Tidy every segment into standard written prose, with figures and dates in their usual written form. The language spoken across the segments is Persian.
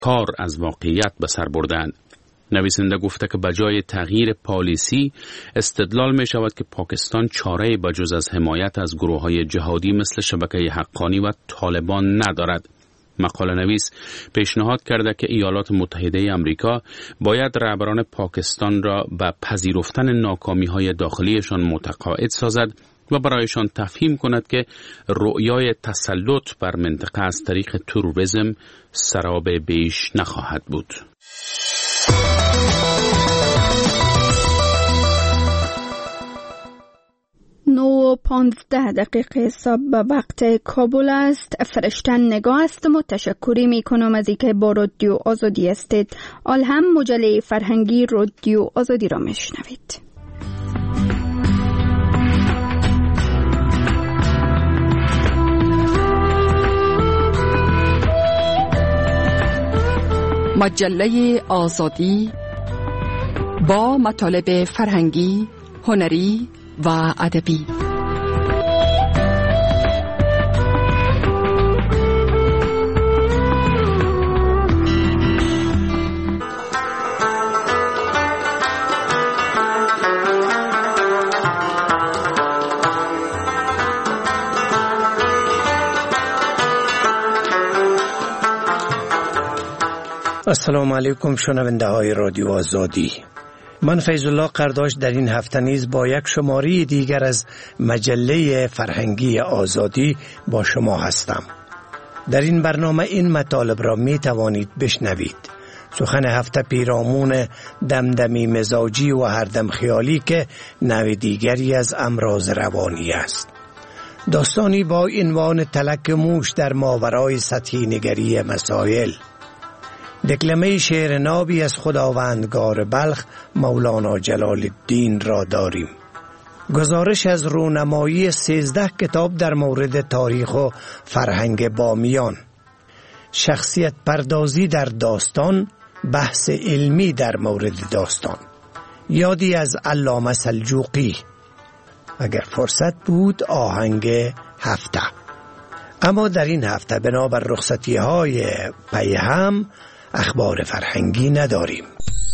کار از واقعیت به سر بردند. نویسنده گفته که بجای تغییر پالیسی استدلال می شود که پاکستان چاره بجز از حمایت از گروه‌های جهادی مثل شبکه حقانی و طالبان ندارد. مقاله نویس پیشنهاد کرده که ایالات متحده آمریکا باید رهبران پاکستان را به پذیرفتن ناکامی‌های داخلیشان متقاعد سازد و برایشان تفهیم کند که رؤیای تسلط بر منطقه از طریق تروریسم سراب بیش نخواهد بود. 9:15 صبح به وقت کابل است. فرشتن نگاه است و تشکری می کنم از اینکه با رادیو آزادی هستید. آل هم مجله فرهنگی رادیو آزادی را می شنوید. مجله آزادی با مطالب فرهنگی، هنری و ادبی. السلام علیکم شنونده های رادیو آزادی. من فیض الله قرداش در این هفته نیز با یک شماره دیگر از مجله فرهنگی آزادی با شما هستم. در این برنامه این مطالب را می توانید بشنوید: سخن هفته پیرامون دمدمی مزاجی و هردم خیالی که نوع دیگری از امراض روانی است. داستانی با عنوان تلک موش در ماورای سطحی نگری مسائل. دکلمه شعر نابی از خداوندگار بلخ مولانا جلال الدین را داریم. گزارش از رونمایی 13 کتاب در مورد تاریخ و فرهنگ بامیان. شخصیت پردازی در داستان، بحث علمی در مورد داستان. یادی از علامه سلجوقی. اگر فرصت بود آهنگ هفته. اما در این هفته بنابر رخصتی های پیهم اخبار فرهنگی نداریم.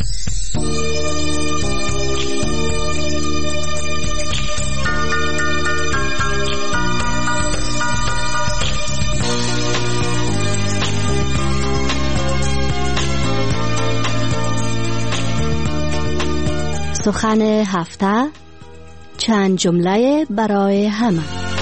سخن هفته، چند جمله برای همه.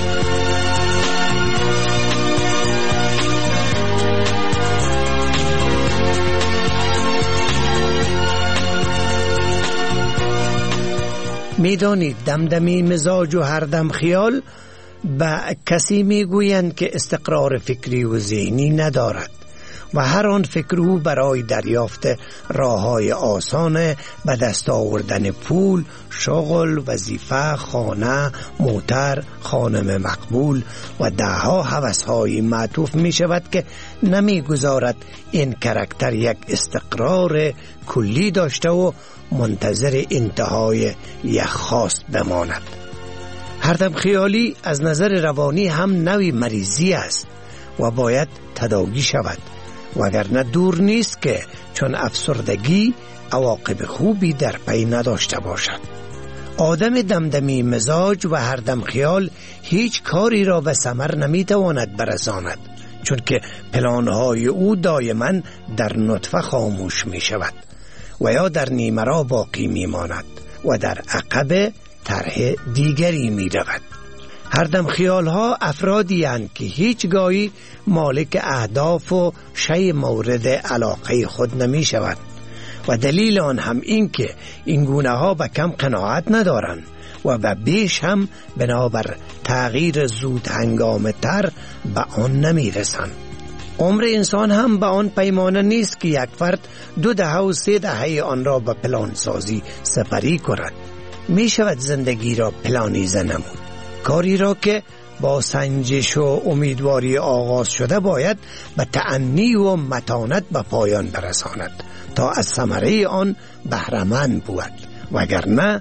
میدانید دمدمی مزاج و هردم خیال به کسی میگویند که استقرار فکری و ذهنی ندارد و هر آن فکر او برای دریافت راه‌های آسان به دست آوردن پول، شغل، وظیفه، خانه، موتر، خانم مقبول و دهها هوس‌های معطوف می شود که نمیگذارد این کاراکتر یک استقرار کلی داشته و منتظر انتهای یک خواست بماند. هردم خیالی از نظر روانی هم نوعی مریضی است و باید تداوی شود، وگرنه دور نیست که چون افسردگی عواقب خوبی در پی نداشته باشد. آدم دمدمی مزاج و هردم خیال هیچ کاری را به ثمر نمیتواند برساند، چون که پلانهای او دائما در نطفه خاموش می شود و یا در نیمه را باقی می ماند و در عقب طرح دیگری می رود. هردم خیال ها افرادی هستند که هیچگاهی مالک اهداف و شی مورد علاقه خود نمی شود و دلیل آن هم این که این گونه ها به کم قناعت ندارند و به بیش هم بنابر تغییر زود هنگام تر به آن نمی رسند. عمر انسان هم به آن پیمانه نیست که یک فرد 2 دهه و 3 دهه آن را به پلان سازی سپری کند. می شود زندگی را پلانیزه نمود. کاری را که با سنجش و امیدواری آغاز شده باید به تأنی و متانت به پایان برساند تا از ثمره آن بهره‌مند بود، وگرنه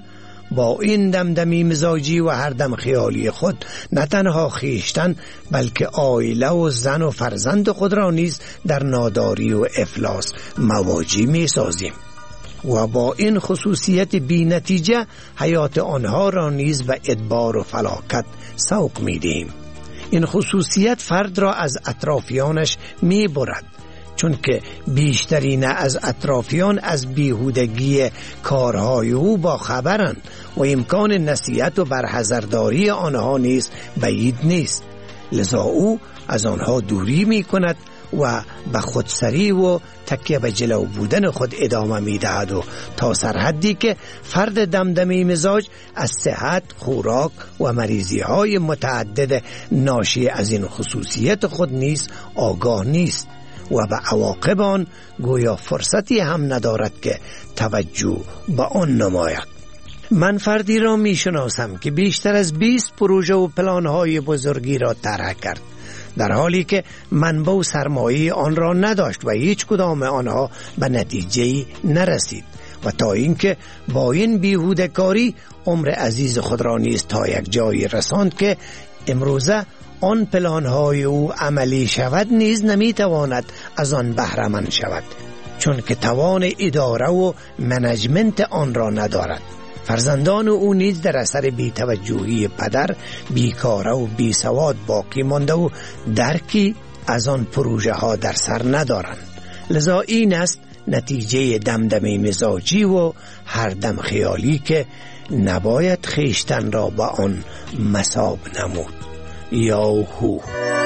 با این دمدمی مزاجی و هر دم خیالی خود نه تنها خیشتن بلکه عائله و زن و فرزند خود را نیز در ناداری و افلاس مواجی می سازیم و با این خصوصیت بی نتیجه حیات آنها را نیز به ادبار و فلاکت سوق می دهیم. این خصوصیت فرد را از اطرافیانش می برد، چون که بیشترین از اطرافیان از بیهودگی کارهای او با خبرند و امکان نصیحت و برحذرداری آنها نیز بعید نیست. لذا او از آنها دوری می کند و به خودسری و تکیه به جلو بودن خود ادامه می دهد و تا سرحدی که فرد دمدمی مزاج از صحت، خوراک و مریضی های متعدد ناشی از این خصوصیت خود نیز آگاه نیست و به عواقب آن گویا فرصتی هم ندارد که توجه به آن نماید. من فردی را می شناسم که بیشتر از 20 پروژه و پلانهای بزرگی را طرح کرد، در حالی که منبع و سرمایه آن را نداشت و هیچ کدام آنها به نتیجه‌ای نرسید و تا اینکه با این بیهوده کاری عمر عزیز خود را نیز تا یک جایی رساند که امروزه آن پلانهای او عملی شود نیز نمیتواند از آن بهره مند شود، چون که توان اداره و منیجمنت آن را ندارد. فرزندان او نیز در اثر بی‌توجهی پدر بیکاره و بیسواد باقی مانده و درکی از آن پروژه ها در سر ندارند. لذا این است نتیجه دمدمه مزاجی و هر دم خیالی که نباید خیشتن را با آن مثاب نمود. یاهو.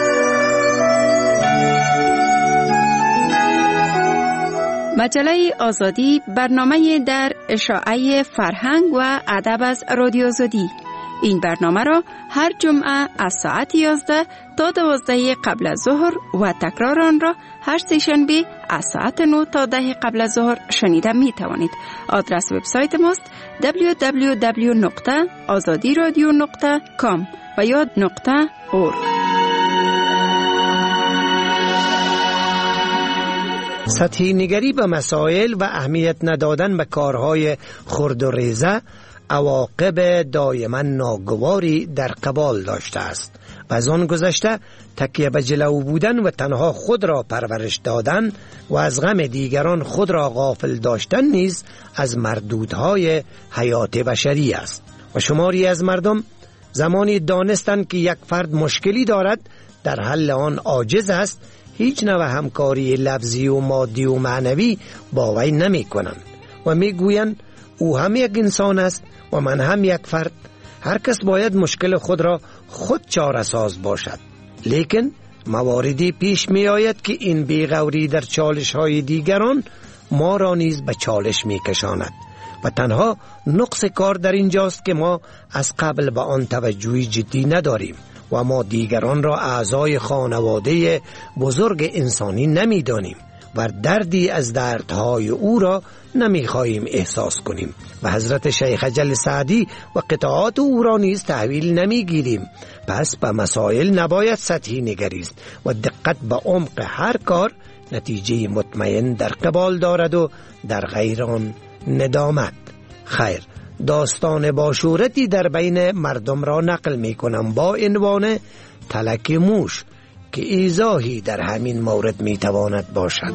مجله آزادی برنامه در اشاعه فرهنگ و ادب از رادیو آزادی. این برنامه را هر جمعه از ساعت 11 تا 12 قبل از ظهر و تکرار آن را هر سه‌شنبه از ساعت 9 تا 10 قبل از ظهر شنیده می توانید. آدرس وبسایت ماست www.azadiradio.com و یا .org. سطحی نگری به مسائل و اهمیت ندادن به کارهای خرد و ریزه عواقب دائما ناگواری در قبال داشته است و از آن گذشته تکیه به جلو بودن و تنها خود را پرورش دادن و از غم دیگران خود را غافل داشتن نیز از مردودهای حیات بشری است و شماری از مردم زمانی دانستند که یک فرد مشکلی دارد در حل آن عاجز است، هیچ نوع همکاری لفظی و مادی و معنوی با وی نمی کنند و می گویند او هم یک انسان است و من هم یک فرد، هر کس باید مشکل خود را خود چاره ساز باشد. لیکن مواردی پیش می آید که این بیغوری در چالش های دیگران ما را نیز به چالش می کشاند و تنها نقص کار در اینجاست که ما از قبل به آن توجهی جدی نداریم و ما دیگران را اعضای خانواده بزرگ انسانی نمی دانیم و دردی از دردهای او را نمی خواهیم احساس کنیم و حضرت شیخ اجل سعدی و قطعات او را نیز تحویل نمی گیریم. پس به مسائل نباید سطحی نگریست و دقت به عمق هر کار نتیجه مطمئن در قبال دارد و در غیر آن ندامت. خیر، داستان باشورتی در بین مردم را نقل می کنم با عنوان تلک موش که ایضاحی در همین مورد می تواند باشد.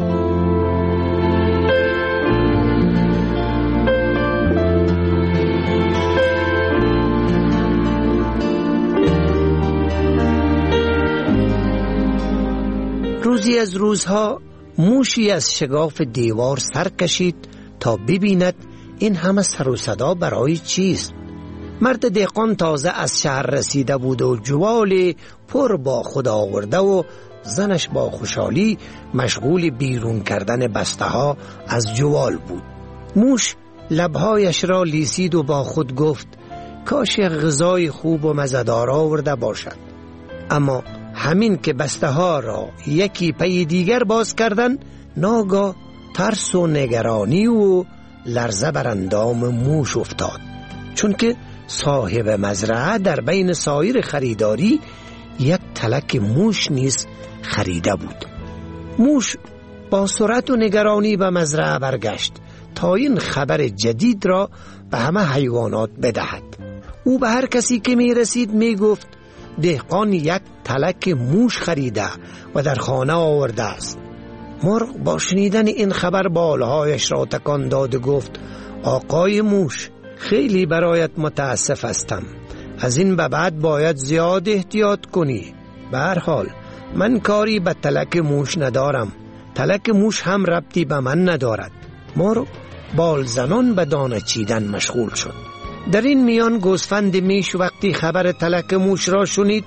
روزی از روزها موشی از شگاف دیوار سر کشید تا ببیند این همه سر و صدا برای چیست. مرد دهقان تازه از شهر رسیده بود و جوالی پر با خود آورده و زنش با خوشحالی مشغول بیرون کردن بسته ها از جوال بود. موش لبهایش را لیسید و با خود گفت کاش غذای خوب و مزه‌دار آورده باشد. اما همین که بسته ها را یکی پی دیگر باز کردن، ناگاه ترس و نگرانی و لرزه بر اندام موش افتاد، چون که صاحب مزرعه در بین سایر خریداری یک تلک موش نیز خریده بود. موش با سرعت و نگرانی به مزرعه برگشت. تا این خبر جدید را به همه حیوانات بدهد. او به هر کسی که می رسید می گفت دهقان یک تلک موش خریده و در خانه آورده است. مرغ با شنیدن این خبر بالهایش را تکان داد و گفت آقای موش، خیلی برایت متاسف هستم. از این به بعد باید زیاد احتیاط کنی. به هر حال من کاری به تلک موش ندارم. تلک موش هم ربطی به من ندارد. مرغ بال زنان به دانه چیدن مشغول شد. در این میان گوسفند میش وقتی خبر تلک موش را شنید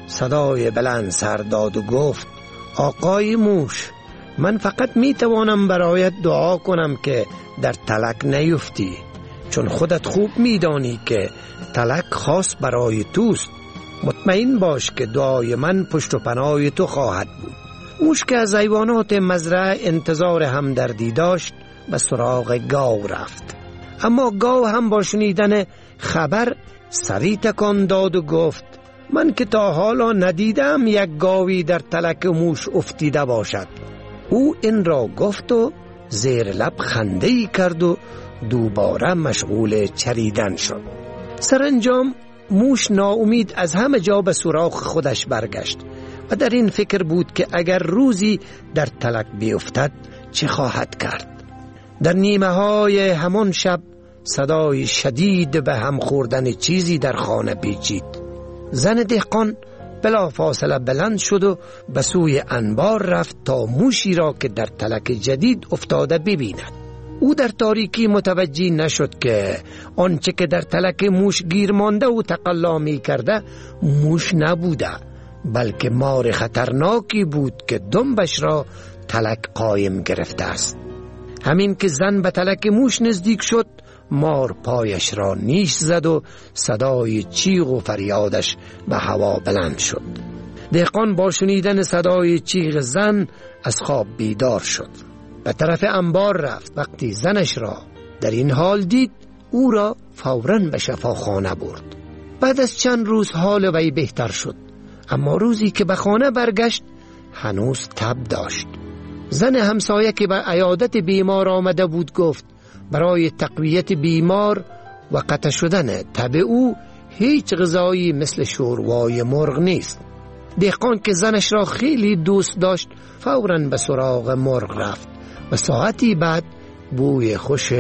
صدای بلند سر داد و گفت آقای موش، من فقط می توانم برایت دعا کنم که در تلک نیفتی، چون خودت خوب می دانی که تلک خاص برای توست. مطمئن باش که دعای من پشت و پناه تو خواهد بود. موش که از حیوانات مزرعه انتظار همدردی داشت به سراغ گاو رفت. اما گاو هم با شنیدن خبر سری تکان داد و گفت من که تا حالا ندیدم یک گاوی در تلک موش افتیده باشد. او این را گفت و زیر لب خنده‌ای کرد و دوباره مشغول چریدن شد. سرانجام موش ناامید از همه جا به سراغ خودش برگشت و در این فکر بود که اگر روزی در تلک بیفتد چه خواهد کرد. در نیمه های همان شب صدای شدید به هم خوردن چیزی در خانه پیچید. زن دهقان بلا فاصله بلند شد و به سوی انبار رفت تا موشی را که در تلک جدید افتاده ببیند. او در تاریکی متوجه نشد که آنچه که در تلک موش گیر مانده و تقلا می کرده موش نبوده، بلکه مار خطرناکی بود که دنبش را تلک قایم گرفته است. همین که زن به تلک موش نزدیک شد مار پایش را نیش زد و صدای چیغ و فریادش به هوا بلند شد. دهقان با شنیدن صدای چیغ زن از خواب بیدار شد. به طرف انبار رفت. وقتی زنش را در این حال دید او را فوراً به شفاخانه برد. بعد از چند روز حال وی بهتر شد، اما روزی که به خانه برگشت هنوز تب داشت. زن همسایه که به عیادت بیمار آمده بود گفت برای تقویت بیمار و قطع شدن تب او هیچ غذایی مثل شوروای مرغ نیست. دهقان که زنش را خیلی دوست داشت فوراً به سراغ مرغ رفت و ساعتی بعد بوی خوش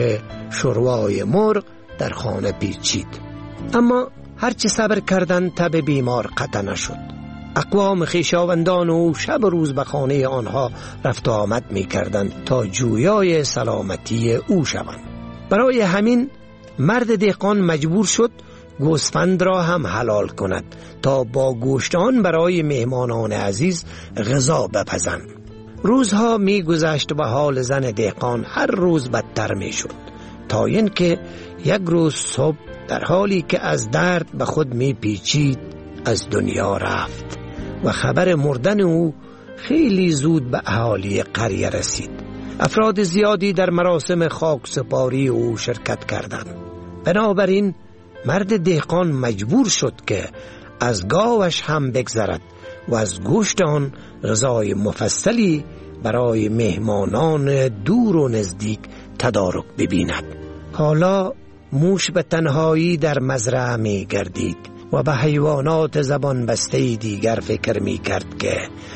شوروای مرغ در خانه پیچید. اما هرچه صبر کردند تب بیمار قطع نشد. اقوام خویشاوندان او شب و روز به خانه آنها رفت و آمد می کردند تا جویای سلامتی او شوند. برای همین مرد دهقان مجبور شد گوسفند را هم حلال کند تا با گوشت آن برای مهمانان عزیز غذا بپزند. روزها می گذشت و حال زن دهقان هر روز بدتر می شد تا اینکه یک روز صبح در حالی که از درد به خود می پیچید از دنیا رفت و خبر مردن او خیلی زود به اهالی قریه رسید. افراد زیادی در مراسم خاک سپاری او شرکت کردند. بنابراین مرد دهقان مجبور شد که از گاوش هم بگذرد و از گوشت آن غذای مفصلی برای مهمانان دور و نزدیک تدارک ببیند. حالا موش به تنهایی در مزرعه می گردید و به حیوانات زبان بسته دیگر فکر می کرد که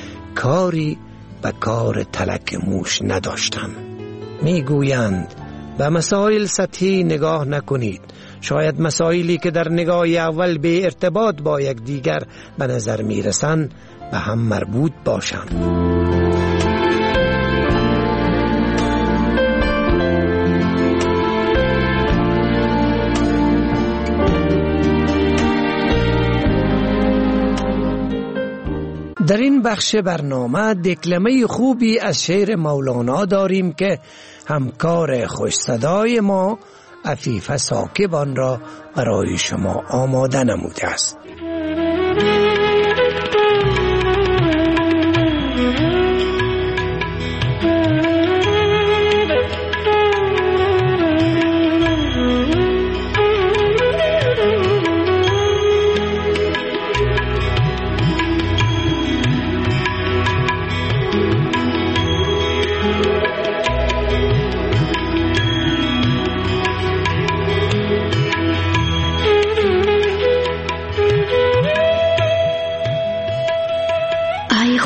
کاری به کار تلک موش نداشتند. می گویند به مسائل سطحی نگاه نکنید. شاید مسائلی که در نگاه اول به ارتباط با یک دیگر به نظر می رسند به هم مربوط باشند. در این بخش برنامه دکلمه خوبی از شعر مولانا داریم که همکار خوش صدای ما عفیفه ثاقب آن را برای شما آماده نموده است.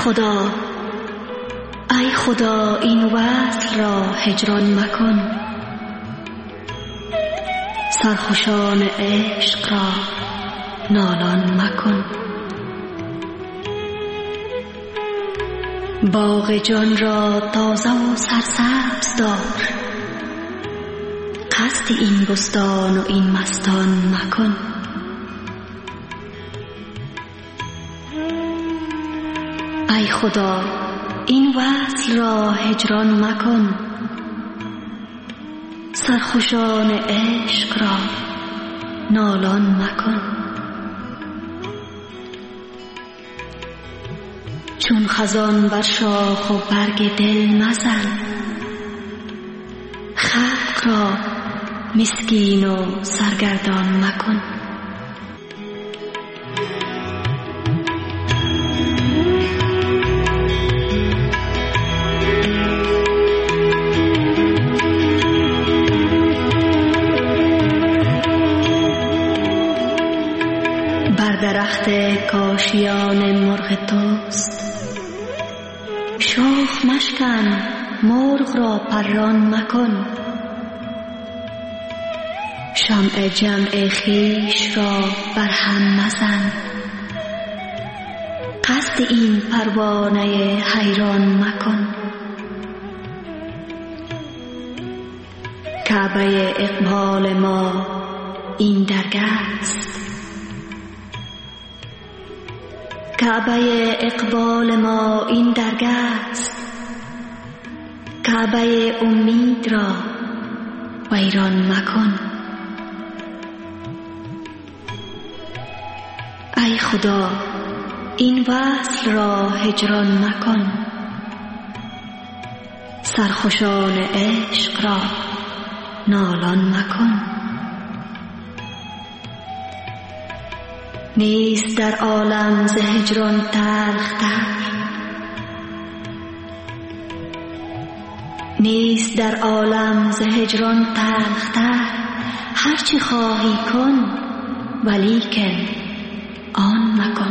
خدا این وصل را هجران مکن، سرخوشان عشق را نالان مکن. باغ جان را تازه و سرسبز دار، قصد این بستان و این مستان مکن. ای خدا این وصل را هجران مکن، سرخوشان عشق را نالان مکن. چون خزان بر شاخ و برگ دل مزن، خلق را مسکین و سرگردان مکن. بر درخت کاشیان مرغ توست، شاخ مشکن مرغ را پران مکن. شمع جمع خویش را بر هم مزن، قصد این پروانه حیران مکن. کعبه اقبال ما این درگاه است، کعبه اقبال ما این درگاه است. کعبه امید را ویران مکن. ای خدا این وصل را هجران مکن، سرخوشان عشق را نالان مکن. نیست در عالم ز هجران تلختر، نیست در عالم ز هجران تلختر. هرچی خواهی کن ولیکن آن مکن.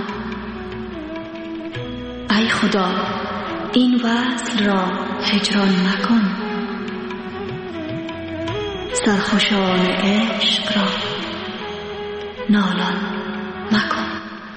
ای خدا این وصل را هجران مکن، سرخوشان عشق را نالان مکن.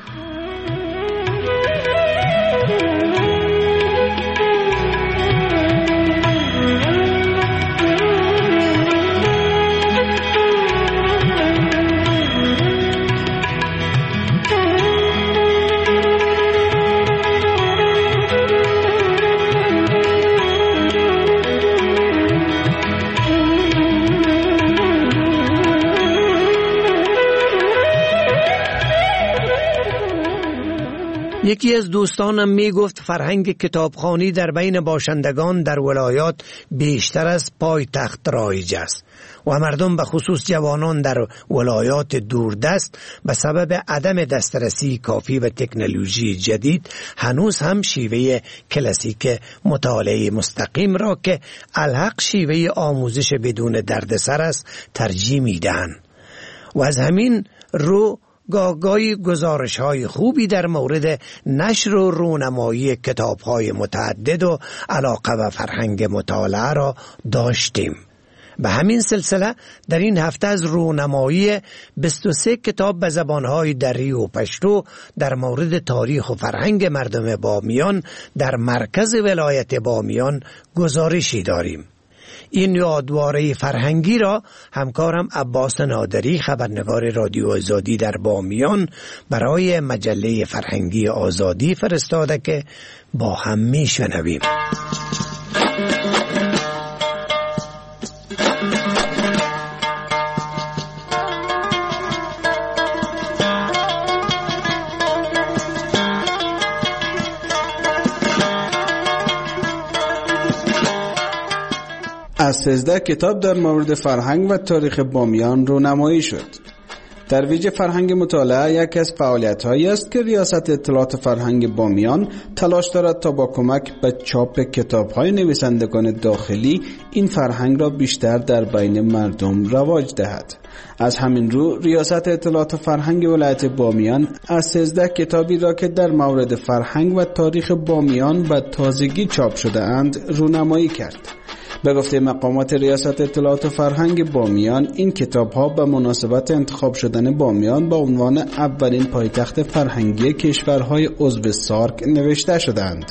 یکی از دوستانم می گفت فرهنگ کتابخوانی در بین باشندگان در ولایات بیشتر از پایتخت رایج است و مردم به خصوص جوانان در ولایات دوردست به سبب عدم دسترسی کافی به تکنولوژی جدید هنوز هم شیوه کلاسیک مطالعه مستقیم را که الحق شیوه آموزش بدون دردسر است ترجیح میدن و از همین رو گاهی گزارش‌های خوبی در مورد نشر و رونمایی کتاب‌های متعدد و علاقه و فرهنگ مطالعه را داشتیم. به همین سلسله در این هفته از رونمایی 23 کتاب به زبان‌های دری و پشتو در مورد تاریخ و فرهنگ مردم بامیان در مرکز ولایت بامیان گزارشی داریم. این یادواره فرهنگی را همکارم عباس نادری خبرنگار رادیو آزادی در بامیان برای مجله فرهنگی آزادی فرستاده که با هم میشنویم. از 13 کتاب در مورد فرهنگ و تاریخ بامیان رونمایی شد. ترویج فرهنگ مطالعه یکی از فعالیت‌هایی است که ریاست اطلاعات فرهنگ بامیان تلاش دارد تا با کمک به چاپ کتاب‌های نویسندگان داخلی این فرهنگ را بیشتر در بین مردم رواج دهد. از همین رو ریاست اطلاعات فرهنگ ولایت بامیان از 13 کتابی را که در مورد فرهنگ و تاریخ بامیان و تازگی چاپ شده اند رونمایی کرد. به گفته مقامات ریاست اطلاعات فرهنگ بامیان، این کتاب‌ها به مناسبت انتخاب شدن بامیان با عنوان اولین پایتخت فرهنگی کشورهای عضو سارک نوشته شدند.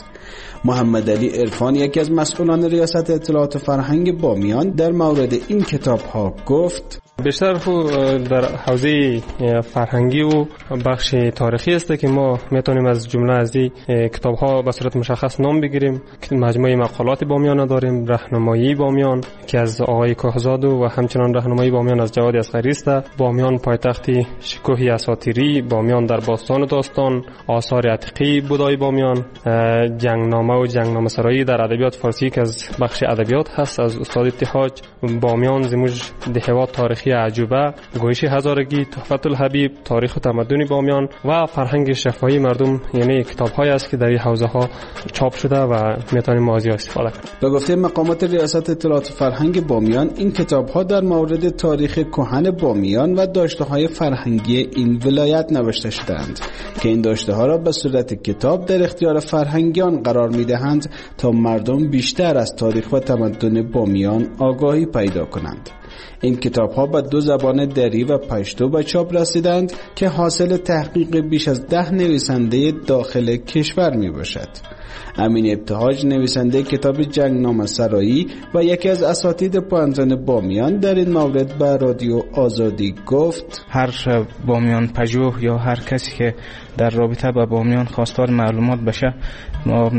محمد علی عرفان، یکی از مسئولان ریاست اطلاعات فرهنگ بامیان، در مورد این کتاب‌ها گفت: بیشتر در حوزه فرهنگی و بخش تاریخی است که ما میتونیم از جمله از این کتاب‌ها به صورت مشخص نام بگیریم. مجموعه مقالات بامیان داریم، راهنمایی بامیان که از آقای کهزادو و همچنان راهنمایی بامیان از جواد اصغری است، بامیان پایتخت شکوه اساطیری، بامیان در باستان و داستان، آثار عتیقی بودای بامیان، جنگنامه و جنگنامه سرایی در ادبیات فارسی که از بخش ادبیات هست از استاد اتحاج، بامیان زموج دهوات تاریخی عجوبه، گویش هزارگی، تحفت الحبیب، تاریخ و تمدن بامیان و فرهنگ شفاهی مردم، یعنی کتاب‌هایی است که در این حوزه‌ها چاپ شده و میتونیم ما از آن استفاده کنیم. به گفته مقامات ریاست اطلاعات فرهنگ بامیان، این کتاب‌ها در مورد تاریخ کهن بامیان و داشته‌های فرهنگی این ولایت نوشته شده‌اند که این داشته‌ها را به صورت کتاب در اختیار فرهنگیان قرار می‌دهند تا مردم بیشتر از تاریخ و تمدن بامیان آگاهی پیدا کنند. این کتاب‌ها به 2 زبان دری و پشتو به چاپ رسیدند که حاصل تحقیق بیش از 10 نویسنده داخل کشور می باشد. امین ابتهاج، نویسنده کتاب جنگنامه سرایی و یکی از اساتید پوهنتون بامیان، در این مورد به رادیو آزادی گفت: هر بامیان پژوه یا هر کسی که در رابطه با بامیان خواستار معلومات بشه، ما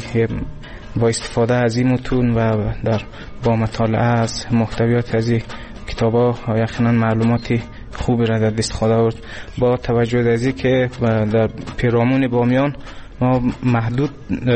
با استفاده از این متون و با مطالعه از محتویات از این کتاب‌ها یقینا معلوماتی خوبی را در دست خود آورد. با توجه به اینکه که در پیرامون بامیان ما محدود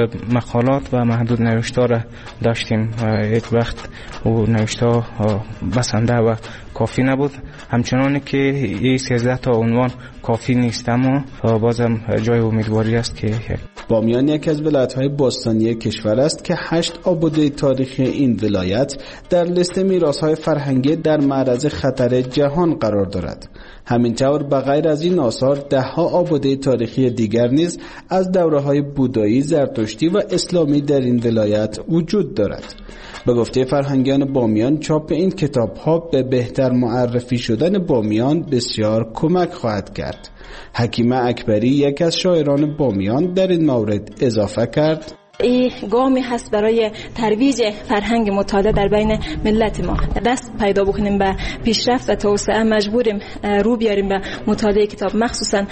مقالات و محدود نوشته را داشتیم و یک وقت او نوشته بسنده و کافی نبود، همچنان که این 13 تا عنوان کافی نیست، اما بازم جای امیدواری است که بامیان یکی از ولایت‌های باستانی کشور است که 8 آباده تاریخی این ولایت در لیست میراث‌های فرهنگی در معرض خطر جهان قرار دارد. همینطور به غیر از این آثار 10 آباده تاریخی دیگر نیز از دوره‌های بودایی، زرتشتی و اسلامی در این ولایت وجود دارد. به گفته فرهنگیان بامیان، چاپ این کتاب‌ها به بهتر معرفی شدن بامیان بسیار کمک خواهد کرد. حکیمه اکبری، یک از شاعران بامیان، در این مورد اضافه کرد: این گامی هست برای ترویج فرهنگ مطالعه در بین ملت ما. دست پیدا بکنیم به پیشرفت و توسعه، مجبوریم رو بیاریم به مطالعه کتاب. مخصوصا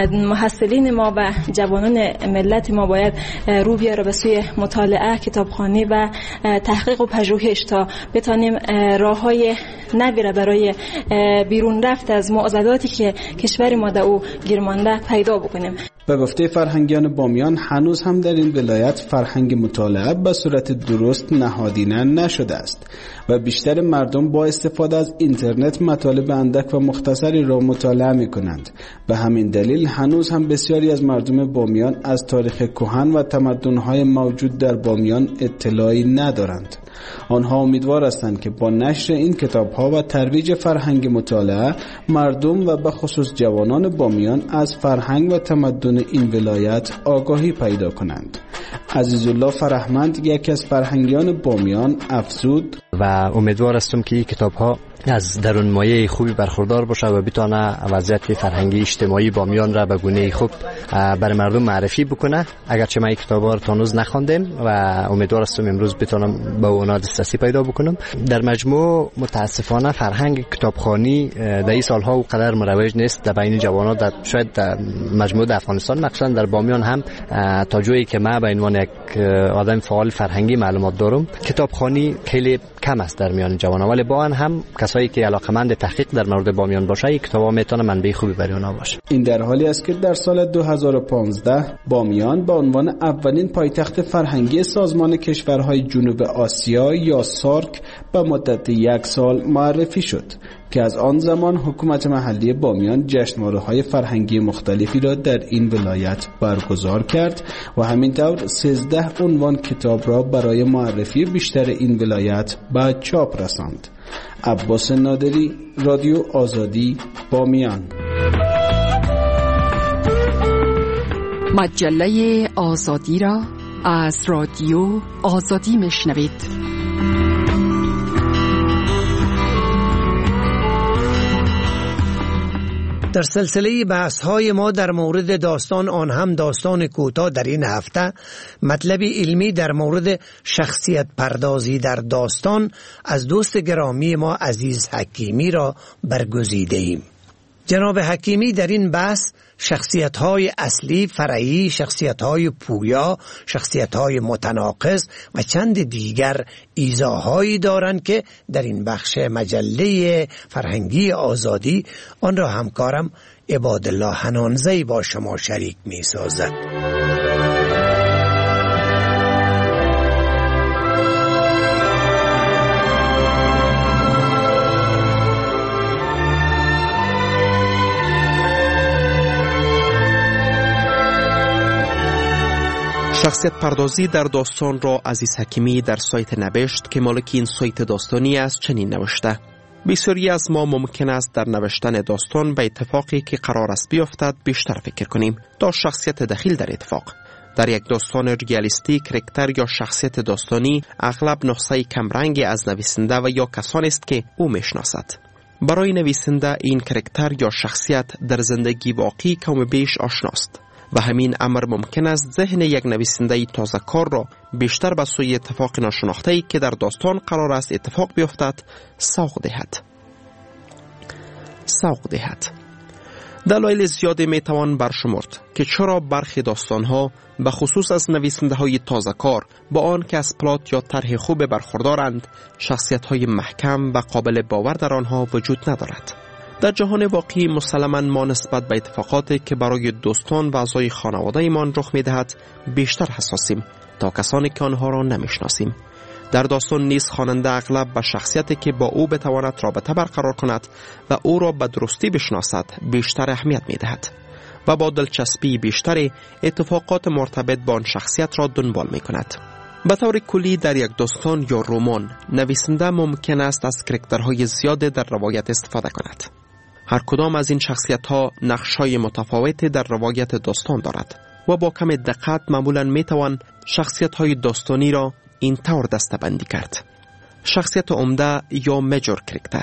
محصلین ما و جوانان ملت ما باید رو بیاره به سوی مطالعه، کتابخوانی و تحقیق و پژوهش تا بتانیم راههای نوی را برای بیرون رفت از معضلاتی که کشور ما در او گیر مانده پیدا بکنیم. به گفته فرهنگیان بامیان، هنوز هم در این ولایت فرهنگ مطالعه به صورت درست نهادینه نشده است و بیشتر مردم با استفاده از اینترنت مطالب اندک و مختصری را مطالعه می کنند. به همین دلیل هنوز هم بسیاری از مردم بامیان از تاریخ کهن و تمدن‌های موجود در بامیان اطلاعی ندارند. آنها امیدوار هستند که با نشر این کتاب‌ها و ترویج فرهنگ مطالعه، مردم و به خصوص جوانان بامیان از فرهنگ و تمدن این ولایت آگاهی پیدا کنند. عزیزالله فرهمند، یکی از فرهنگیان بامیان، افزود: و امیدوار هستم که این کتاب‌ها از درون مایه خوبی برخوردار باشه و بتونه وضعیت فرهنگی اجتماعی بامیان را به گونه خوب برای مردم معرفی بکنه. اگرچه من این کتاب‌ها رو هنوز نخواندم و امیدوار هستم امروز بتونم به اونها دسترسی پیدا بکنم. در مجموع متاسفانه فرهنگ کتابخوانی در این سالها اونقدر مروج نیست در بین جوانان، شاید در مجموع در افغانستان، مخصوصا در بامیان هم تا جایی که من به عنوان یک آدم فعال فرهنگی معلومات دارم، کتابخوانی خیلی کم است در میان جوانان، ولی با آن هم کسایی که علاقمند تحقیق در مورد بامیان باشه، این کتابا میتونه منبع خوبی برای اونها باشه. این در حالی است که در سال 2015 بامیان به عنوان اولین پایتخت فرهنگی سازمان کشورهای جنوب آسیا یا سارک به مدت 1 سال معرفی شد که از آن زمان حکومت محلی بامیان جشنواره‌های فرهنگی مختلفی را در این ولایت برگزار کرد و همینطور 13 عنوان کتاب را برای معرفی بیشتر این ولایت به چاپ رساند. عباس نادری، رادیو آزادی، بامیان. مجله آزادی را از رادیو آزادی میشنوید. در سلسله بحث‌های ما در مورد داستان، آن هم داستان کوتاه، در این هفته مطلب علمی در مورد شخصیت پردازی در داستان از دوست گرامی ما عزیز حکیمی را برگزیده ایم. جناب حکیمی در این بحث شخصیت‌های اصلی، فرعی، شخصیت‌های پویا، شخصیت‌های متناقض و چند دیگر ایضاح‌هایی دارند که در این بخش مجله فرهنگی آزادی آن را همکارم عبادالله حنانزی با شما شریک می‌سازد. شخصیت پردازی در داستان را عزیز حکیمی در سایت نوشت که مالک این سایت داستانی است چنین نوشته: بسیاری از ما ممکن است در نوشتن داستان به اتفاقی که قرار است بیفتد بیشتر فکر کنیم تا شخصیت دخیل در اتفاق. در یک داستان ریالیستی کرکتر یا شخصیت داستانی اغلب نسخه کمرنگ از نویسنده و یا کسانی است که او میشناسد. برای نویسنده این کرکتر یا شخصیت در زندگی واقعی کم بیش آشناست و همین امر ممکن است ذهن یک نویسنده تازه کار را بیشتر به سوی اتفاق ناشناخته‌ای که در داستان قرار است اتفاق بیفتد سوق دهد. دلایل زیادی می توان برشمرد که چرا برخی داستانها به خصوص از نویسنده‌های تازه کار با آن که از پلات یا طرح خوب برخوردارند شخصیت‌های محکم و قابل باور در آنها وجود ندارد. در جهان واقعی مسلماً ما نسبت به اتفاقاتی که برای دوستان و اعضای خانواده‌مان رخ می‌دهد بیشتر حساسیم تا کسانی که آنها را نمی‌شناسیم. در داستان نیز خواننده اغلب به شخصیتی که با او بتواند رابطه برقرار کند و او را به درستی بشناسد بیشتر اهمیت می‌دهد و با دلچسبی بیشتر اتفاقات مرتبط با آن شخصیت را دنبال می‌کند. به طور کلی در یک داستان یا رمان نویسنده ممکن است از کاراکترهای زیاد در روایت استفاده کند. هر کدام از این شخصیت‌ها نقش‌های متفاوتی در روایت داستان دارد و با کم دقت معمولاً می‌توان شخصیت‌های داستانی را این طور دسته‌بندی کرد: شخصیت عمده یا میجور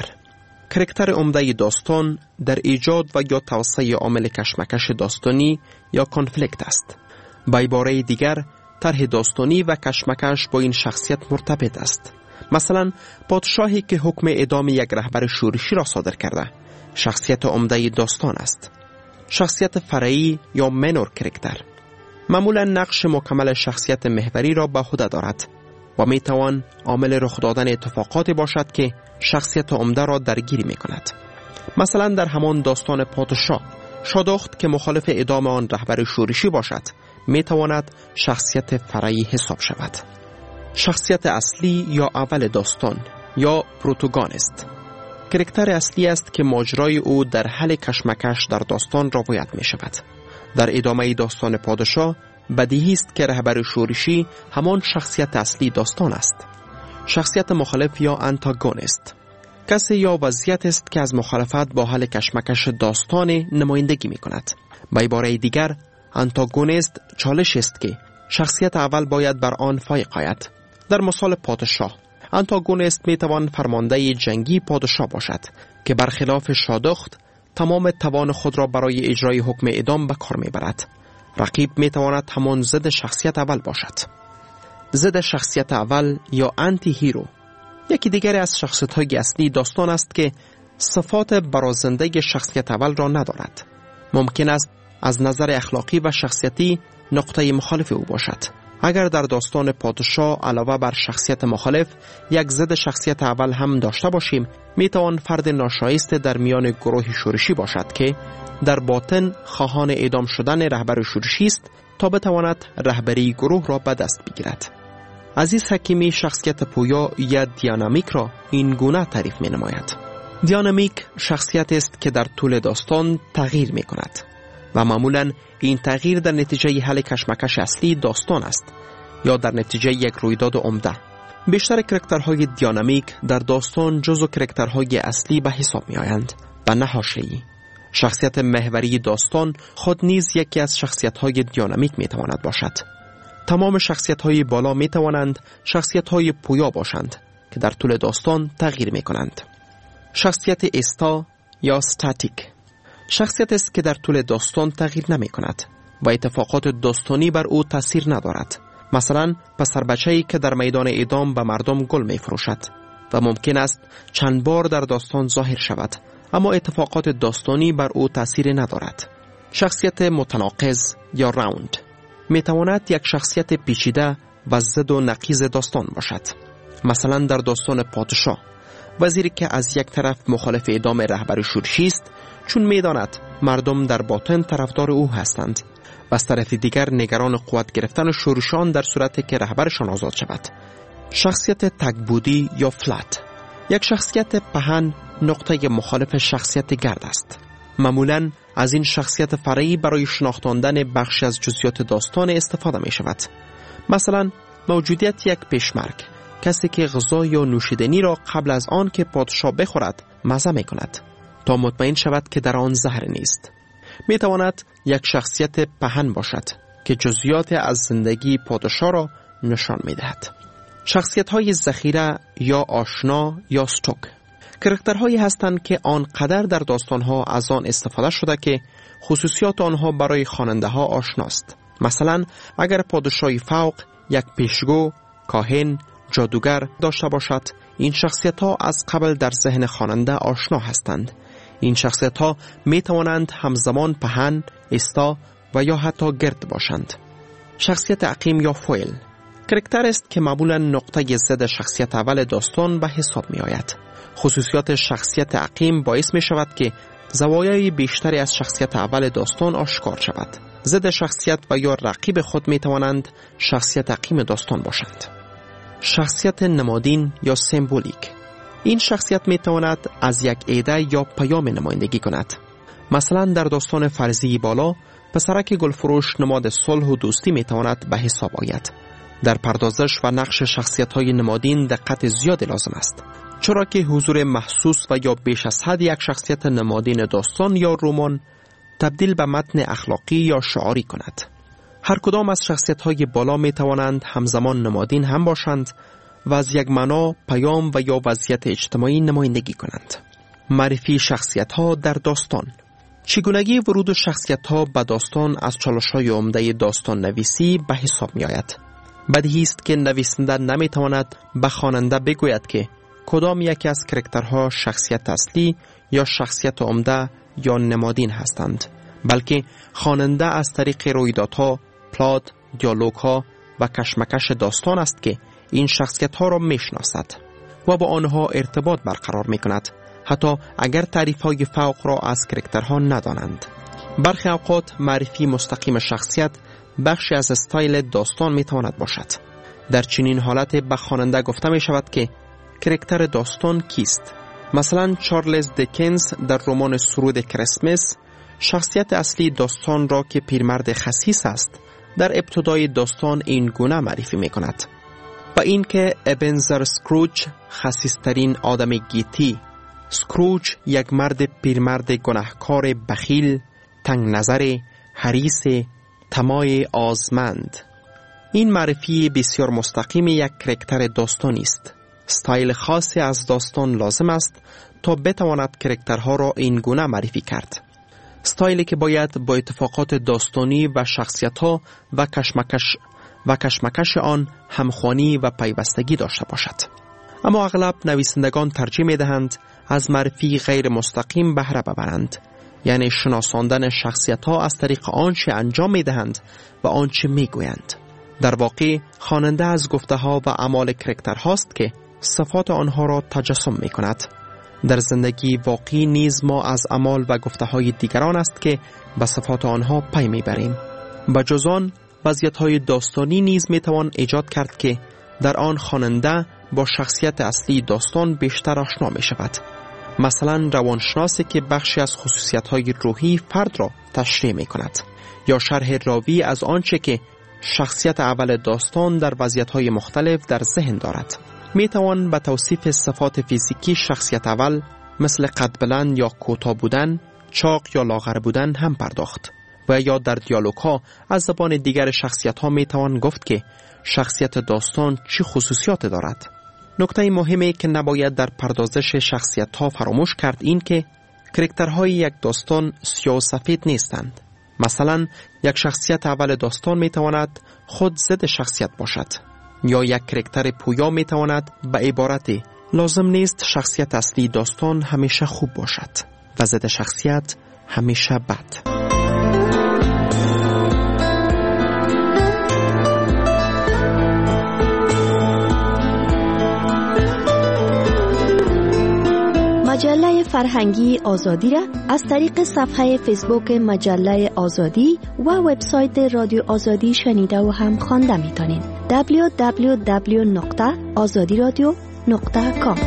کرکتر عمده داستان در ایجاد و یا توسعه عامل کشمکش داستانی یا کانفلیکت است. به عباره دیگر طرح داستانی و کشمکش با این شخصیت مرتبط است. مثلا پادشاهی که حکم اعدام یک رهبر شورشی را صادر کرده شخصیت عمده داستان است. شخصیت فرعی یا منور کرکتر معمولا نقش مکمل شخصیت محوری را به عهده دارد و می توان عامل رخ دادن اتفاقاتی باشد که شخصیت عمده را درگیری می کند. مثلا در همان داستان پادشاه شادخت که مخالف اعدام آن رهبر شورشی باشد می تواند شخصیت فرعی حساب شود. شخصیت اصلی یا اول داستان یا پروتاگونیست کرکتر اصلی است که ماجرای او در حل کشمکش در داستان روایت می شود. در ادامه داستان پادشاه بدیهی است که رهبر شورشی همان شخصیت اصلی داستان است. شخصیت مخالف یا آنتاگونیست کسی یا وضعیت است که از مخالفت با حل کشمکش داستان نمایندگی می کند. به عباره دیگر آنتاگونیست چالش است که شخصیت اول باید بر آن فایق آید. در مثال پادشاه آنتاگونیست می توان فرمانده جنگی پادشاه باشد که برخلاف شادخت تمام توان خود را برای اجرای حکم اعدام به کار می برد. رقیب می تواند همان ضد شخصیت اول باشد. ضد شخصیت اول یا آنتی هیرو یکی دیگر از شخصیت‌های اصلی داستان است که صفات برازنده شخصیت اول را ندارد. ممکن است از نظر اخلاقی و شخصیتی نقطه مخالف او باشد. اگر در داستان پادشاه علاوه بر شخصیت مخالف یک ضد شخصیت اول هم داشته باشیم، می توان فرد ناشایسته در میان گروه شورشی باشد که در باطن خواهان اعدام شدن رهبر شورشی است تا بتواند رهبری گروه را به دست بگیرد. عزیز حکیمی شخصیت پویا یا دینامیک را این گونه تعریف می نماید. دینامیک شخصیت است که در طول داستان تغییر می کند و معمولاً این تغییر در نتیجه حل کشمکش اصلی داستان است یا در نتیجه یک رویداد عمده. بیشتر کرکترهای دینامیک در داستان جزو کرکترهای اصلی به حساب می آیند و نه حاشیه‌ای. شخصیت محوری داستان خود نیز یکی از شخصیت‌های دینامیک می‌تواند باشد. تمام شخصیت‌های بالا می‌توانند شخصیت‌های پویا باشند که در طول داستان تغییر می‌کنند. شخصیت استا یا استاتیک شخصیت است که در طول داستان تغییر نمی‌کند و اتفاقات داستانی بر او تأثیر ندارد. مثلا پسر بچه‌ای که در میدان اعدام به مردم گل می‌فروشد و ممکن است چند بار در داستان ظاهر شود اما اتفاقات داستانی بر او تأثیر ندارد. شخصیت متناقض یا راوند میتواند یک شخصیت پیچیده و ضد و نقیض داستان باشد. مثلا در داستان پادشاه، وزیری که از یک طرف مخالف اعدام رهبر شورشی است چون میداند مردم در باطن طرفدار او هستند و از طرف دیگر نگران قوت گرفتن شورشان در صورتی که رهبرشان آزاد شود. شخصیت تک‌بودی یا فلت یک شخصیت پهن نقطه مخالف شخصیت گرد است. معمولاً از این شخصیت فرعی برای شناختاندن بخشی از جزئیات داستان استفاده می شود. مثلا موجودیت یک پیشمرگ، کسی که غذا یا نوشیدنی را قبل از آن که پادشاه بخورد مزه می کند تا مطمئن شود که در آن زهر نیست. می تواند یک شخصیت پهن باشد که جزئیات از زندگی پادشاه را نشان می دهد. شخصیت های ذخیره یا آشنا یا استوک کرکترهایی هستند که آنقدر در داستانها از آن استفاده شده که خصوصیات آنها برای خواننده ها آشناست. مثلا اگر پادشاهی فوق یک پیشگو، کاهن، جادوگر داشته باشد، این شخصیت ها از قبل در ذهن خواننده آشنا هستند. این شخصیت ها می توانند همزمان پهن، استا و یا حتی گرد باشند. شخصیت عقیم یا فویل کرکتر است که معمولا نقطه ضد شخصیت اول داستان به حساب می آید. خصوصیات شخصیت عقیم باعث می شود که زوایای بیشتری از شخصیت اول داستان آشکار شود. ضد شخصیت و یا رقیب خود می توانند شخصیت عقیم داستان باشند. شخصیت نمادین یا سمبولیک این شخصیت می تواند از یک ایده یا پیام نمایندگی کند. مثلا در داستان فرضی بالا پسرک گلفروش نماد صلح و دوستی می تواند به حساب آید. در پردازش و نقش شخصیت‌های نمادین دقت زیاد لازم است، چرا که حضور محسوس و یا بیش از حد یک شخصیت نمادین داستان یا رمان تبدیل به متن اخلاقی یا شعاری کند. هر کدام از شخصیت‌های بالا می توانند همزمان نمادین هم باشند و از یک معنا، پیام و یا وضعیت اجتماعی نمایندگی کنند. معرفی شخصیت‌ها در داستان. چگونگی ورود شخصیت‌ها به داستان از چالش‌های عمده داستان نویسی به حساب می‌آید. بدیهی است که نویسنده نمی‌تواند به خواننده بگوید که کدام یکی از کرکترها شخصیت اصلی یا شخصیت عمده یا نمادین هستند، بلکه خواننده از طریق رویدادها، پلات، دیالوگ‌ها و کشمکش داستان است که این شخصیت‌ها را می‌شناسد و با آنها ارتباط برقرار می‌کند، حتی اگر تعریف‌های فوق را از کرکترها ندانند. برخی اوقات معرفی مستقیم شخصیت بخشی از استایل داستان می‌تواند باشد. در چنین حالت به خواننده گفته می‌شود که کرکتر داستان کیست. مثلا چارلز دیکنز در رمان سرود کریسمس شخصیت اصلی داستان را که پیرمرد خسیس است در ابتدای داستان این گونه معرفی می‌کند: با اینکه ابنزر اسکروج خسیسترین آدم گیتی، اسکروج یک مرد پیرمرد گناهکار بخیل، تنگ نظر، حریص، طماع آزمند. این معرفی بسیار مستقیم یک کرکتر داستانی است. استایل خاصی از داستان لازم است تا بتواند کرکترها را این گونه معرفی کرد. استایلی که باید با اتفاقات داستانی و شخصیت‌ها و کشمکش آن همخوانی و پیوستگی داشته باشد. اما اغلب نویسندگان ترجیح می‌دهند از معرفی غیر مستقیم بهره ببرند، یعنی شناساندن شخصیت‌ها از طریق آنچه انجام می‌دهند و آنچه می‌گویند. در واقع خواننده از گفته‌ها و اعمال کرکترهاست که صفات آنها را تجسم می‌کند. در زندگی واقعی نیز ما از اعمال و گفته‌های دیگران است که به صفات آنها پی می‌بریم. به جز آن وضعیت‌های داستانی نیز می‌توان ایجاد کرد که در آن خواننده با شخصیت اصلی داستان بیشتر آشنا می شود. مثلا روانشناسی که بخشی از خصوصیت‌های روحی فرد را تشریح می کند، یا شرح راوی از آنچه که شخصیت اول داستان در وضعیت‌های مختلف در ذهن دارد. می توان به توصیف صفات فیزیکی شخصیت اول مثل قد بلند یا کوتاه بودن، چاق یا لاغر بودن هم پرداخت. و یا در دیالوگ‌ها از زبان دیگر شخصیت‌ها می توان گفت که شخصیت داستان چه خصوصیات دارد. نکته مهمی که نباید در پردازش شخصیت‌ها فراموش کرد این که کاراکترهای یک داستان سیاه و سفید نیستند. مثلا یک شخصیت اول داستان می تواند خود ضد شخصیت باشد، یا یک کاراکتر پویا می تواند به عبارت لازم نیست شخصیت اصلی داستان همیشه خوب باشد و ضد شخصیت همیشه بد. مجله فرهنگی آزادی را از طریق صفحه فیسبوک مجله آزادی و وبسایت رادیو آزادی شنیده و هم خوانده می‌تونید. www.azadiradio.com.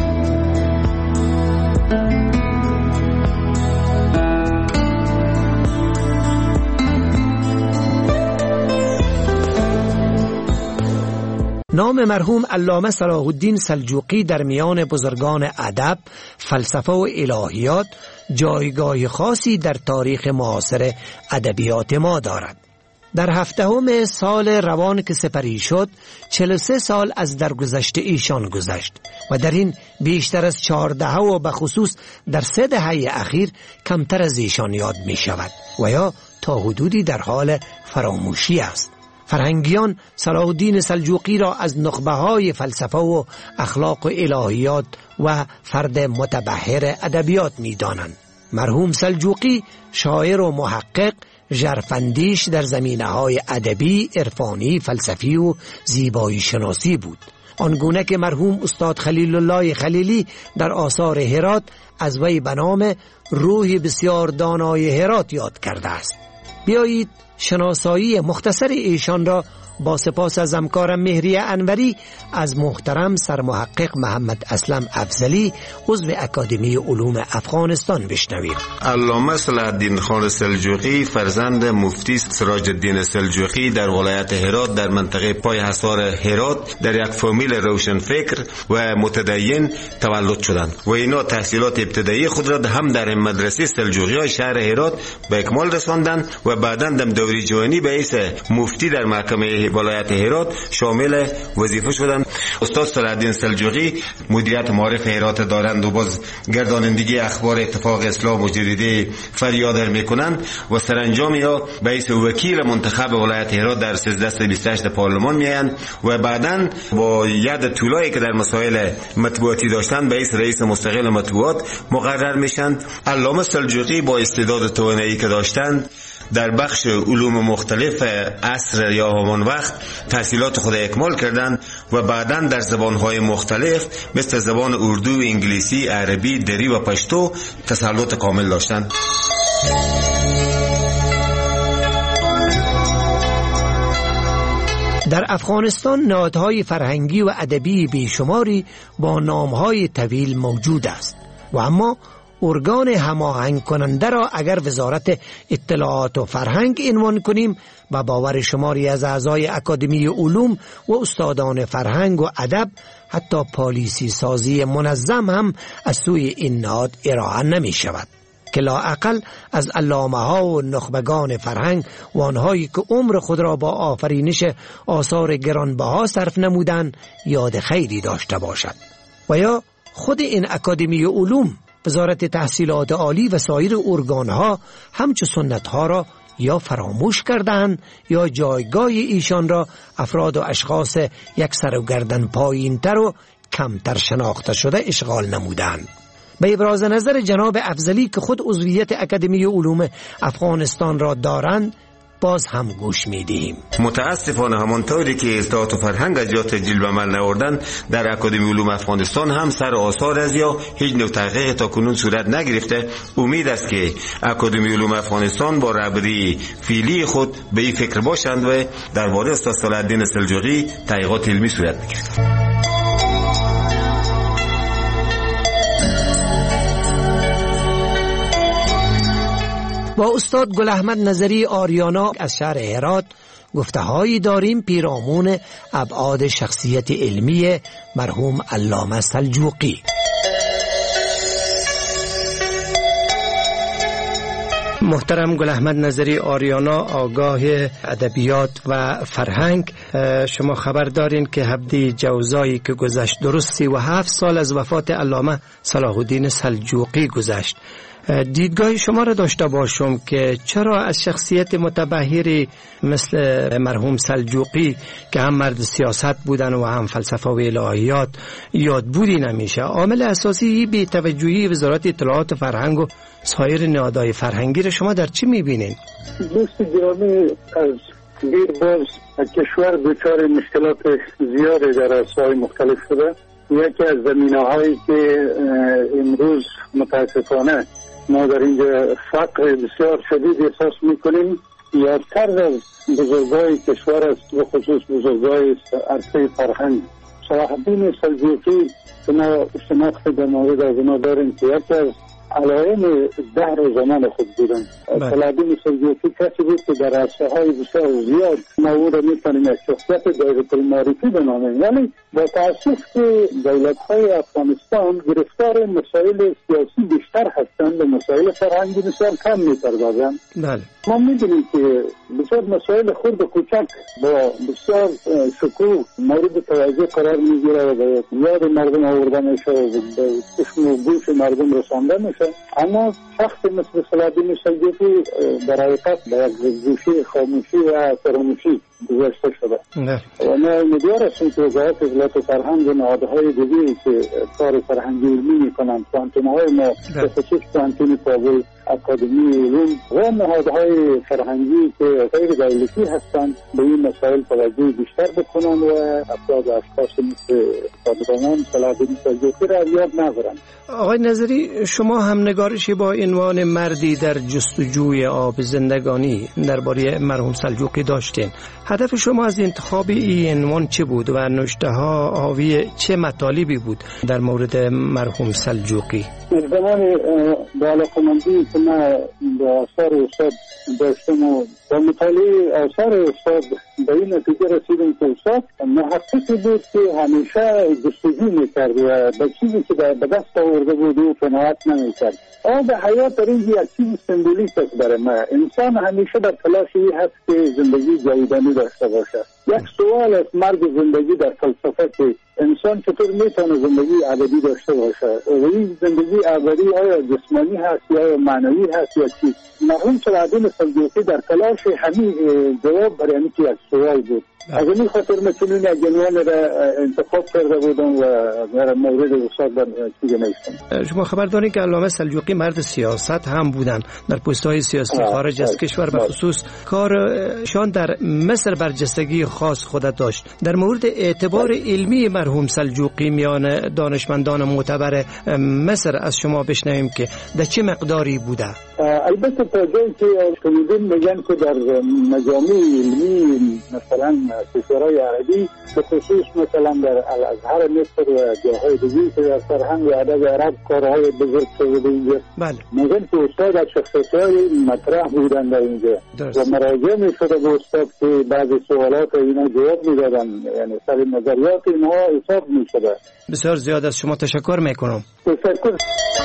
نام مرحوم علامه صلاح الدین سلجوقی در میان بزرگان ادب، فلسفه و الهیات جایگاه خاصی در تاریخ معاصر ادبیات ما دارد. در 7 سال روان که سپری شد 43 سال از درگذشت ایشان گذشت و در این بیشتر از 14 و به خصوص در 3 دهه اخیر کمتر از ایشان یاد می شود و یا تا حدودی در حال فراموشی است. فرهنگیان صلاح الدین سلجوقی را از نخبه‌های فلسفه و اخلاق و الهیات و فرد متبحر ادبیات می‌دانند. مرحوم سلجوقی شاعر و محقق ژرفاندیش در زمینه‌های ادبی، عرفانی، فلسفی و زیبایی شناسی بود. آنگونه که مرحوم استاد خلیل الله خلیلی در آثار هرات از وی به نام روح بسیار دانای هرات یاد کرده است. بیایید شناسایی مختصر ایشان را با سپاس از همکارم مهری انوری از محترم سرمحقق محمد اسلم افضلی عضو اکادمی علوم افغانستان بشنویم. علامه صلاح الدین خان سلجوقی فرزند مفتی سراج الدین سلجوقی در ولایت هرات در منطقه پای حصار هرات در یک فامیل روشنفکر و متدین تولد شدند و اینا تحصیلات ابتدایی خود را هم در مدرسه سلجوقی‌های شهر هرات به اکمال رساندند و بعداً در دوره جوانی به حیث مفتی در محکمه ولایت هرات شامل وظیفه شدند. استاد صلاح الدین سلجوقی مدیریت معارف هرات دارند و باز گردانندگی اخبار اتفاق اسلام و جریده فریاد میکنند و سرانجام یا به حیث وکیل منتخب ولایت هرات در 1328 پارلمان میایند و بعداً با ید طولایی که در مسائل مطبوعاتی داشتند به حیث رئیس مستقل مطبوعات مقرر میشند. علامه سلجوقی با استعداد توانایی که داشتند در بخش علوم مختلف عصر یا همان وقت تحصیلات خود اکمال کردند و بعداً در زبانهای مختلف مثل زبان اردو، انگلیسی، عربی، دری و پشتو تسلط کامل داشتند. در افغانستان نهادهای فرهنگی و ادبی بیشماری با نامهای طویل موجود است و اما ارگان هماهنگ کننده را اگر وزارت اطلاعات و فرهنگ عنوان کنیم و باور شماری از اعضای اکادمی علوم و استادان فرهنگ و ادب حتی پالیسی سازی منظم هم از سوی این نهاد ارائه نمی شود که لااقل از علامه ها و نخبگان فرهنگ و آنهایی که عمر خود را با آفرینش آثار گرانبها صرف نمودند یاد خیری داشته باشد. و یا خود این اکادمی علوم، وزارت تحصیلات عالی و سایر ارگانها همچو سنتها را یا فراموش کردند یا جایگاه ایشان را افراد و اشخاص یک سر و گردن پایین‌تر و کمتر شناخته شده اشغال نمودند. به ابراز نظر جناب افضلی که خود عضویت اکادمی علوم افغانستان را دارند، باز هم گوش میدیم. متاسفانه همانطوری که اصلاحات فرهنگ از جهت جلب عمل نوردن، در اکادمی علوم افغانستان هم سر آثار از یا هیچ نوع تحقیق تا کنون صورت نگرفته. امید است که اکادمی علوم افغانستان با رهبری فعلی خود به این فکر باشند و درباره استاد صلاح الدین سلجوقی تحقیقات علمی صورت بگیرد. با استاد گل احمد نظری آریانا از شهر هرات گفته‌هایی داریم پیرامون ابعاد شخصیت علمی مرحوم علامه سلجوقی. محترم گل احمد نظری آریانا، آگاه ادبیات و فرهنگ، شما خبر دارین که هفته جوزایی که گذشت درست 37 سال از وفات علامه صلاح الدین سلجوقی گذشت. دیدگاه شما را داشته باشم که چرا از شخصیت متبحری مثل مرحوم سلجوقی که هم مرد سیاست بودن و هم فلسفه و الهیات یادبودی نمیشه؟ عامل اساسی بی توجهی وزارت اطلاعات و فرهنگ و سایر نهادهای فرهنگی را شما در چی میبینین؟ دوست گرامی، از دیرباز کشور دچار مشکلات زیادی در عرصه‌های مختلف شده. یکی از زمینه‌هایی که امروز متاسفانه ما در اینجا فقر بسیار شدید احساس میکنیم، یادتر از بزرگای کشور است و خصوص بزرگای عرصه فرهنگ. صلاح الدین سلجوقی که ما شناخت در مورد از اینا داریم که یکی از علائم دهر و زمان خود بودن. صلاح الدین سلجوقی کسی بود که در عرصه‌های بسیار زیاد ما او را میتونیم از شخصیت دایره المعرفی بنامیم، ولی با تأسف که دولت‌های افغانستان گرفتار مسائل سیاسی بیشتر هستند و مسائل فرهنگی بسیار کم می‌پردازند. ما می‌بینیم که بسیار مسائل خرد و کوچک با بسیار شکوه مورد توجه قرار می‌گیره و به یاد مردم آورده میشه و به چشم و گوش مردم رسانده میشه، اما شخص مثل صلاح الدین سلجوقی در حقیقت به یک گوشه خاموشی و فراموشی گذاشته شده. و ما امیدوار هستیم که وزارت اطلاعات و فرهنگ و نهادهای دیگری که کار فرهنگی علمی میکنند، کانتون‌های ما به خصوص کانتون کابل، اکادمی علوم و نهادهای فرهنگی که غیر دولتی هستند به این مسائل توجه بیشتر بکنند و افراد و اشخاص مثل قدرمان صلاح الدین سلجوقی را یاد نبرند. آقای نظری، شما هم نگارشی با عنوان مردی در جستجوی آب زندگانی درباره مرحوم سلجوقی داشتین. هدف شما از انتخاب این عنوان چه بود و نوشته ها حاوی چه مطالبی بود در مورد مرحوم سلجوقی؟ در زمان با علاقه‌مندی که من با آثار استاد داشتم و با مطالعه آثار استاد به این نتیجه رسیدم که استاد محققی بود که همیشه جستجو میکرد و به چیزی که به دست آورده بود او قناعت نمیکرد. آب حیات در اینجا یک چیز سمبولیک است برای ما. انسان همیشه در تلاشی هست که زندگی جاودانی داشته باشه. یک سوال از مرگ زندگی در فلسفه که انسان چطور میتونه زندگی ابدی داشته باشه و این زندگی ابدی آیا جسمانی هست یا معنوی هست یا چی؟ مرحوم صلاح الدین سلجوقی در تلاش همین جواب برای همین یک سوال بود. از این خاطر مثلا یک عنوان را انتخاب کرده بودم و در مورد استاد در چیزی نیستم. شما خبر دارید که علامه سلجوقی مرد سیاست هم بودن، در پست‌های سیاسی خارج از کشور به خصوص کارشان در مصر برجستگی خاص خود داشت. در مورد اعتبار علمی مرحوم سلجوقی میان دانشمندان معتبر مصر از شما بشنویم که در چه مقداری بوده؟ البته تا جایی که شنیدیم میگن که در مجامع علمی مثلا کشورهای عربی به خصوص مثلا در الازهر مصر و جاهای دیگه که در فرهنگ و ادب عرب کارهای بزرگ شده اینجا، میگن که استاد از شخصیت‌های مطرح بودن در اینجا و مراجعه میشده به استاد که بعضی سوالات اینا جواب میدادن، یعنی سر نظریات اینها حساب میشده. بسیار زیاد از شما تشکر میکنم. تشکر.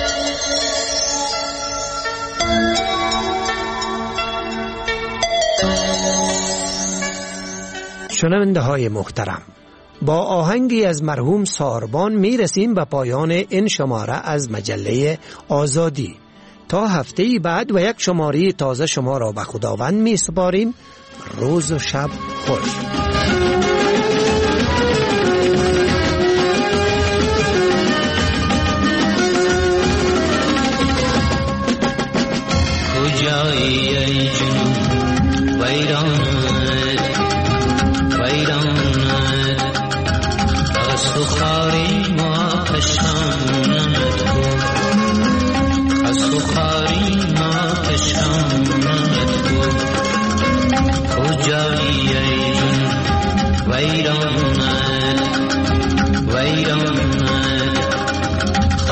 شنونده های محترم، با آهنگی از مرحوم ساربان می رسیم به پایان این شماره از مجله آزادی. تا هفته بعد و یک شماره تازه شما را به خداوند می سپاریم. روز و شب خوش. کجایی ای جنون ویران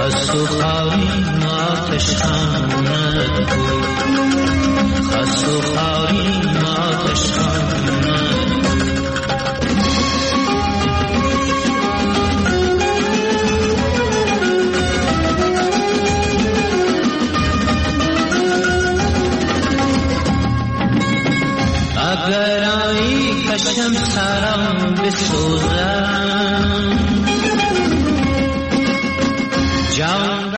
خست و خاری آتش خانت بود، خست و خاری